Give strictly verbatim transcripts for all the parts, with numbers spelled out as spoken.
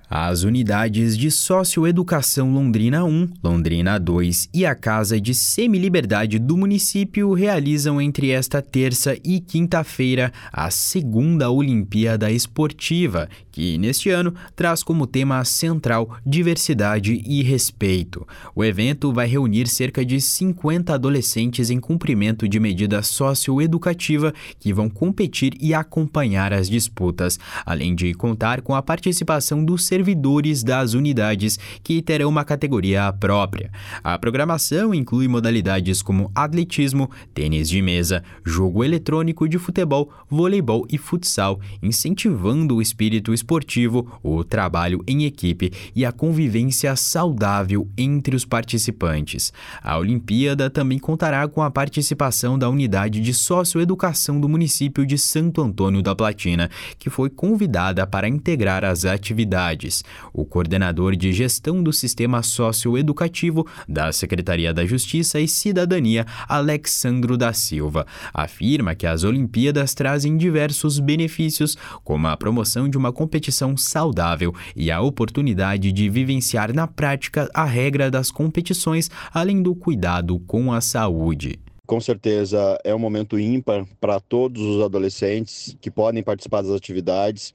As unidades de Socioeducação Londrina um, Londrina dois e a Casa de Semiliberdade do município realizam entre esta terça e quinta-feira a segunda Olimpíada Esportiva, que neste ano traz como tema central diversidade e respeito. O evento vai reunir cerca de cinquenta adolescentes em cumprimento de medida socioeducativa que vão competir e acompanhar as disputas, além de contar com a participação dos servidores das unidades, que terão uma categoria própria. A programação inclui modalidades como atletismo, tênis de mesa, jogo eletrônico de futebol, voleibol e futsal, incentivando o espírito esportivo, o trabalho em equipe e a convivência saudável entre os participantes. A Olimpíada também contará com a participação da Unidade de Socioeducação do município de Santo Antônio da Platina, que foi convidada para integrar as atividades. O coordenador de gestão do sistema socioeducativo da Secretaria da Justiça e Cidadania, Alexandro da Silva, afirma que as Olimpíadas trazem diversos benefícios, como a promoção de uma competição saudável e a oportunidade de vivenciar na prática a regra das competições, além do cuidado com a saúde. Com certeza é um momento ímpar para todos os adolescentes que podem participar das atividades.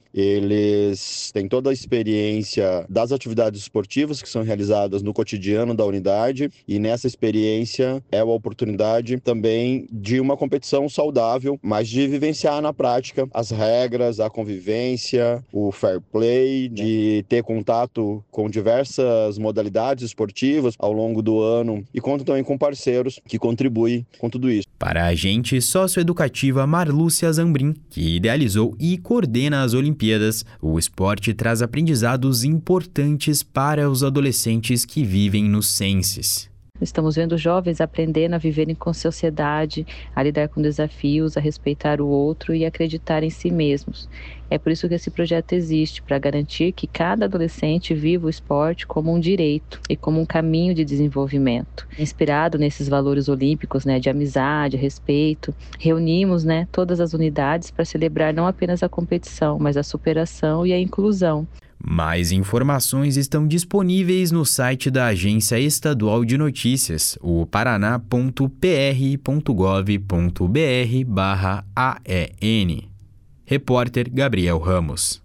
Eles têm toda a experiência das atividades esportivas que são realizadas no cotidiano da unidade, e nessa experiência é a oportunidade também de uma competição saudável, mas de vivenciar na prática as regras, a convivência, o fair play, de ter contato com diversas modalidades esportivas ao longo do ano, e conta também com parceiros que contribuem com tudo isso. Para a agente socioeducativa Marlúcia Zambrin, que idealizou e coordena as Olimpíadas, o esporte traz aprendizados importantes para os adolescentes que vivem nos Censes. Estamos vendo jovens aprendendo a viverem com sociedade, a lidar com desafios, a respeitar o outro e acreditar em si mesmos. É por isso que esse projeto existe, para garantir que cada adolescente viva o esporte como um direito e como um caminho de desenvolvimento. Inspirado nesses valores olímpicos, né, de amizade, respeito, reunimos, né, todas as unidades para celebrar não apenas a competição, mas a superação e a inclusão. Mais informações estão disponíveis no site da Agência Estadual de Notícias, o paraná ponto p r ponto gov ponto b r barra A E N. Repórter Gabriel Ramos.